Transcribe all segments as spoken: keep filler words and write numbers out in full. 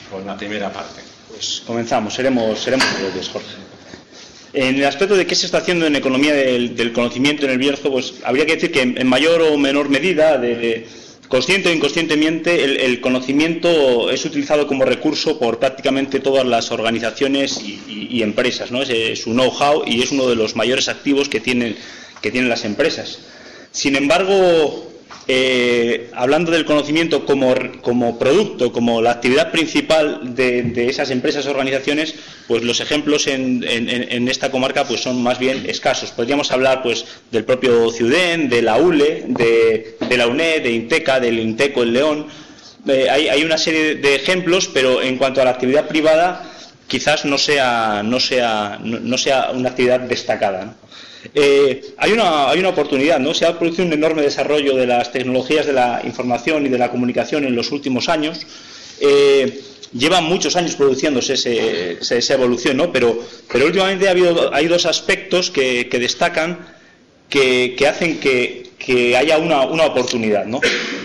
con la primera parte. Pues comenzamos, seremos, seremos breves, Jorge. En el aspecto de qué se está haciendo en economía del, del conocimiento en el Bierzo, pues habría que decir que en, en mayor o menor medida, de, de, consciente o inconscientemente, el, el conocimiento es utilizado como recurso por prácticamente todas las organizaciones y, y, y empresas, ¿no? Es, es su know-how y es uno de los mayores activos que tienen, que tienen las empresas. Sin embargo, eh, hablando del conocimiento como, como producto, como la actividad principal de, de esas empresas o organizaciones, pues los ejemplos en, en, en esta comarca pues son más bien escasos. Podríamos hablar pues del propio Ciudén, de la U L E, de, de la UNED, de Inteca, del Inteco en León. Eh, hay, hay una serie de ejemplos, pero en cuanto a la actividad privada, quizás no sea, no sea, no, no sea una actividad destacada, ¿no? Eh, hay, una, hay una oportunidad, ¿no? Se ha producido un enorme desarrollo de las tecnologías de la información y de la comunicación en los últimos años. Eh, llevan muchos años produciéndose ese, ese, esa evolución, ¿no? Pero, pero últimamente ha habido, hay dos aspectos que, que destacan que, que hacen que, que haya una, una oportunidad, ¿no?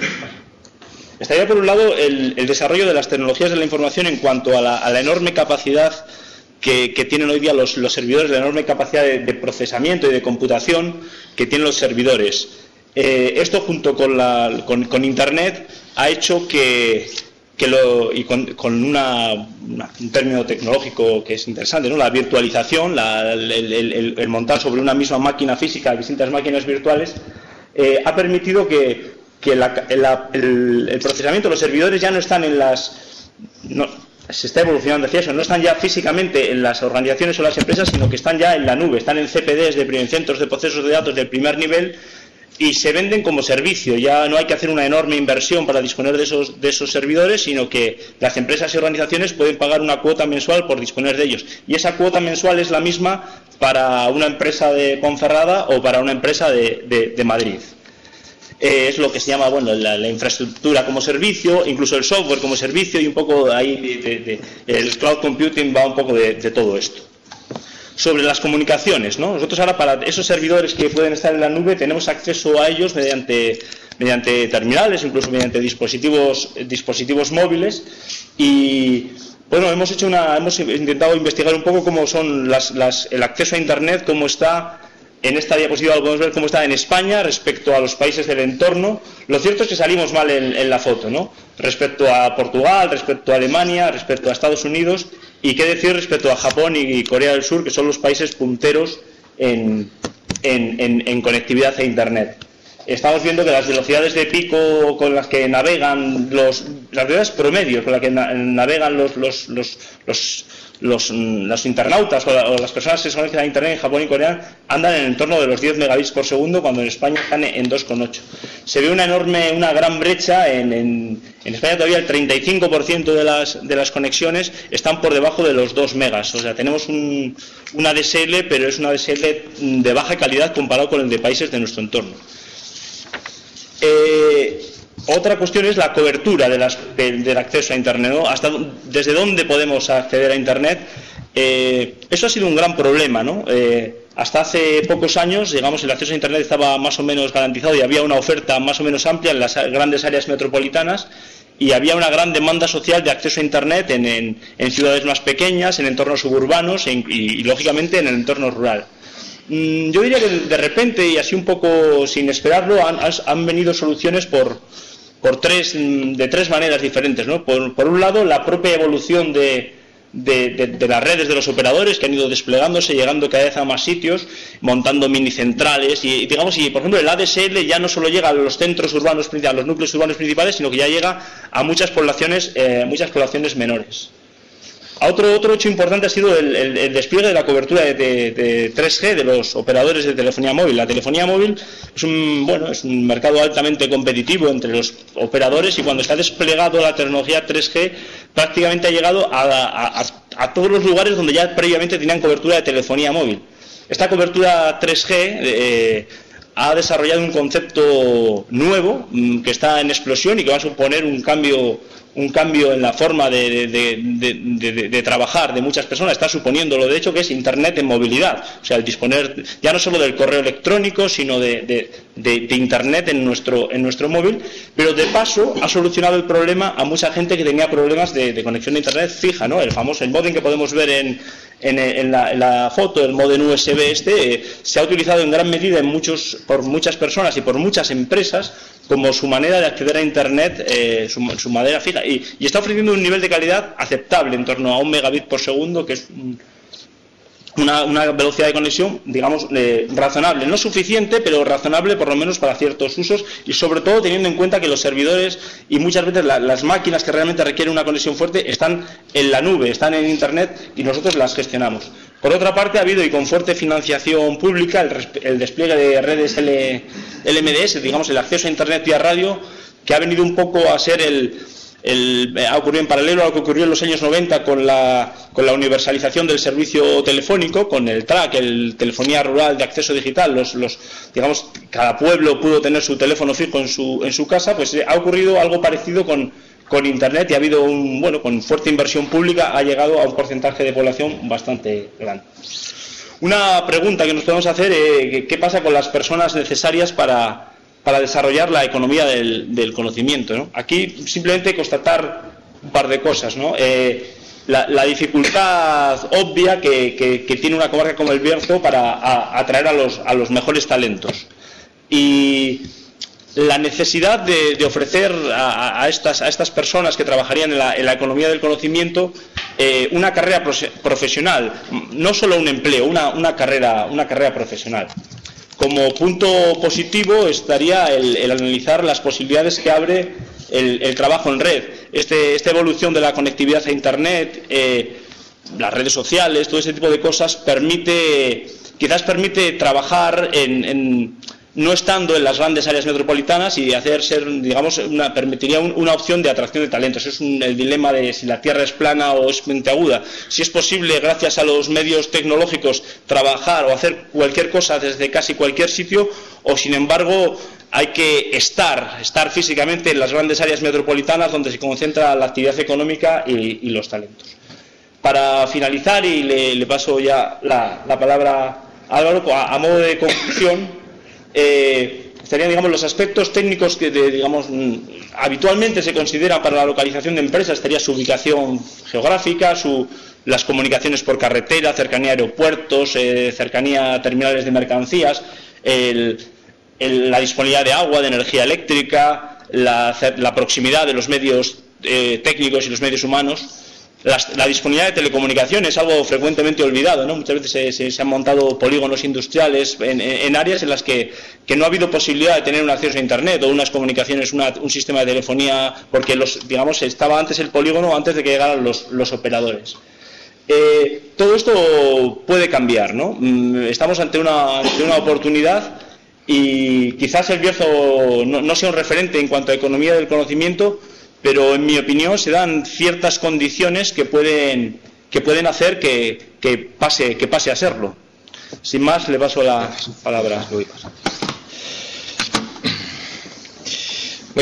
Estaría por un lado el, el desarrollo de las tecnologías de la información en cuanto a la, a la enorme capacidad Que, que tienen hoy día los, los servidores, la enorme capacidad de, de procesamiento y de computación que tienen los servidores. Eh, esto junto con, la, con, con Internet ha hecho que, que lo, y con, con una, una, un término tecnológico que es interesante, ¿no? La virtualización, la, el, el, el montar sobre una misma máquina física distintas máquinas virtuales, eh, ha permitido que, que la, la, el, el procesamiento, los servidores ya no están en las... No, se está evolucionando hacia eso, no están ya físicamente en las organizaciones o las empresas, sino que están ya en la nube, están en C P Ds, de, en centros de procesos de datos del primer nivel, y se venden como servicio. Ya no hay que hacer una enorme inversión para disponer de esos, de esos servidores, sino que las empresas y organizaciones pueden pagar una cuota mensual por disponer de ellos. Y esa cuota mensual es la misma para una empresa de Ponferrada o para una empresa de, de, de Madrid. Eh, es lo que se llama, bueno, la, la infraestructura como servicio, incluso el software como servicio, y un poco ahí de, de, de, el cloud computing va un poco de, de todo esto. Sobre las comunicaciones, ¿no? Nosotros ahora para esos servidores que pueden estar en la nube tenemos acceso a ellos mediante, mediante terminales, incluso mediante dispositivos, dispositivos móviles, y bueno, hemos hecho una, hemos intentado investigar un poco cómo son las, las, el acceso a Internet, cómo está. En esta diapositiva lo podemos ver cómo está en España respecto a los países del entorno. Lo cierto es que salimos mal en, en la foto, ¿no? Respecto a Portugal, respecto a Alemania, respecto a Estados Unidos, y qué decir respecto a Japón y Corea del Sur, que son los países punteros en, en, en, en conectividad a Internet. Estamos viendo que las velocidades de pico con las que navegan los, las velocidades promedios con las que na, navegan los, los, los, los Los, los internautas o, la, o las personas que se conectan a Internet en Japón y Corea andan en el entorno de los diez megabits por segundo, cuando en España están en dos coma ocho. Se ve una enorme, una gran brecha. En, en, en España todavía el treinta y cinco por ciento de las, de las conexiones están por debajo de los dos megas. O sea, tenemos un, una A D S L, pero es una A D S L de baja calidad comparado con el de países de nuestro entorno. Eh... Otra cuestión es la cobertura de las, de, del acceso a Internet, ¿no? Hasta, ¿Desde dónde podemos acceder a Internet? Eh, eso ha sido un gran problema, ¿no? Eh, hasta hace pocos años, digamos, el acceso a Internet estaba más o menos garantizado y había una oferta más o menos amplia en las grandes áreas metropolitanas, y había una gran demanda social de acceso a Internet en, en, en ciudades más pequeñas, en entornos suburbanos e, y, y, lógicamente, en el entorno rural. Mm, yo diría que de repente, y así un poco sin esperarlo, han, han venido soluciones por... por tres, de tres maneras diferentes, ¿no? Por, por un lado, la propia evolución de, de, de, de las redes de los operadores, que han ido desplegándose, llegando cada vez a más sitios, montando minicentrales, y digamos, y por ejemplo el A D S L ya no solo llega a los centros urbanos, a los núcleos urbanos principales, sino que ya llega a muchas poblaciones, eh, muchas poblaciones menores. Otro, otro hecho importante ha sido el, el, el despliegue de la cobertura de, de, de tres G de los operadores de telefonía móvil. La telefonía móvil es un, bueno, es un mercado altamente competitivo entre los operadores, y cuando está desplegado la tecnología tres G prácticamente ha llegado a, a, a, a todos los lugares donde ya previamente tenían cobertura de telefonía móvil. Esta cobertura tres G eh, ha desarrollado un concepto nuevo, que está en explosión y que va a suponer un cambio un cambio en la forma de, de, de, de, de, de trabajar de muchas personas, está suponiendo lo de hecho que es Internet en movilidad, o sea, el disponer ya no solo del correo electrónico, sino de, de, de, de Internet en nuestro, en nuestro móvil, pero de paso ha solucionado el problema a mucha gente que tenía problemas de, de conexión de Internet fija, ¿no? El famoso, el módem que podemos ver en, en, en, la, en la foto, el módem U S B este, eh, se ha utilizado en gran medida en muchos, por muchas personas y por muchas empresas como su manera de acceder a Internet, eh, su, su manera fija, y, y está ofreciendo un nivel de calidad aceptable, en torno a un megabit por segundo, que es una, una velocidad de conexión, digamos, eh, razonable, no suficiente, pero razonable por lo menos para ciertos usos, y sobre todo teniendo en cuenta que los servidores y muchas veces la, las máquinas que realmente requieren una conexión fuerte están en la nube, están en Internet y nosotros las gestionamos. Por otra parte, ha habido, y con fuerte financiación pública, el, el despliegue de redes L M D S, digamos, el acceso a Internet vía radio, que ha venido un poco a ser el, el ha ocurrido en paralelo a lo que ocurrió en los años noventa con la, con la universalización del servicio telefónico, con el T R A C, el telefonía rural de acceso digital, los, los, digamos, cada pueblo pudo tener su teléfono fijo en su, en su casa, pues ha ocurrido algo parecido con con Internet y ha habido un, bueno, con fuerte inversión pública ha llegado a un porcentaje de población bastante grande. Una pregunta que nos podemos hacer es, ¿qué pasa con las personas necesarias para, para desarrollar la economía del, del conocimiento, ¿no? Aquí simplemente constatar un par de cosas, ¿no? Eh, la, la dificultad obvia que, que, que tiene una comarca como el Bierzo para a, atraer a los, a los mejores talentos. Y la necesidad de, de ofrecer a, a, estas, a estas personas que trabajarían en la, en la economía del conocimiento eh, una carrera profesional, no solo un empleo, una, una, carrera, una carrera profesional. Como punto positivo estaría el, el analizar las posibilidades que abre el, el trabajo en red. Este, esta evolución de la conectividad a Internet, eh, las redes sociales, todo ese tipo de cosas permite, quizás permite trabajar en, en no estando en las grandes áreas metropolitanas y hacer ser, digamos, una, permitiría un, una opción de atracción de talentos. Es un, el dilema de si la Tierra es plana o es puntiaguda. Si es posible, gracias a los medios tecnológicos, trabajar o hacer cualquier cosa desde casi cualquier sitio, o sin embargo hay que estar, estar físicamente en las grandes áreas metropolitanas donde se concentra la actividad económica y, y los talentos. Para finalizar, y le, le paso ya la, la palabra a Álvaro, a, a modo de conclusión, Eh, estarían, digamos, los aspectos técnicos que, de, digamos, habitualmente se consideran para la localización de empresas. Estaría su ubicación geográfica, su, las comunicaciones por carretera, cercanía a aeropuertos, eh, cercanía a terminales de mercancías, el, el, la disponibilidad de agua, de energía eléctrica, la, la proximidad de los medios eh, técnicos y los medios humanos. La, la disponibilidad de telecomunicaciones es algo frecuentemente olvidado, ¿no? Muchas veces se, se, se han montado polígonos industriales en, en, en áreas en las que, que no ha habido posibilidad de tener un acceso a Internet o unas comunicaciones, una, un sistema de telefonía, porque los, digamos, estaba antes el polígono antes de que llegaran los, los operadores. Eh, todo esto puede cambiar, ¿no? Estamos ante una, ante una oportunidad y quizás el Bierzo no, no sea un referente en cuanto a economía del conocimiento, pero en mi opinión se dan ciertas condiciones que pueden, que pueden hacer que, que, pase, que pase a serlo. Sin más, le paso la palabra.